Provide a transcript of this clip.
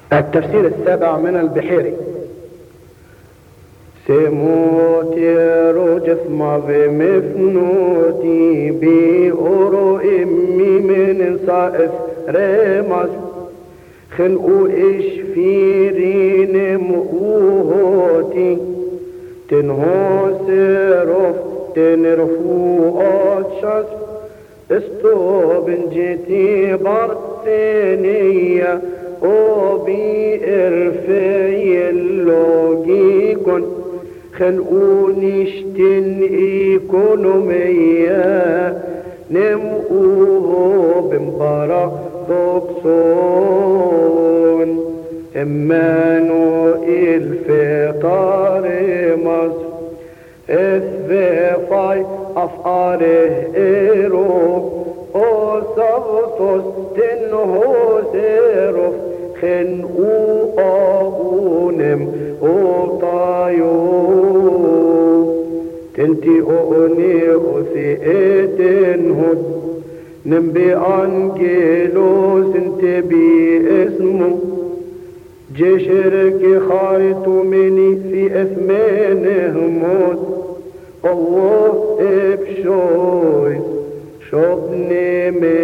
التفسير السابع من البحيري. سموتي رجف ما بمفنوتي بأورو إمي من صائف رمز خلقو إشفيرين مؤوهوتي تنهو سرف تنرفو أتشس استو بنجتي برتنية وبإرفي اللوجيكن خلقونيشتن إيكونومية نمؤوه بمبارا دوكسون إمانوئيل في طارمز إثفاي أفعاره إيرو أصغطس تنهو سيرف خنقو أغونم أطايو تنتي أغني أثيئتنهد نمبي أنجيلوس انتبي اسمه جشرك خارط مني في أثمانهم الله ابشوي شبني من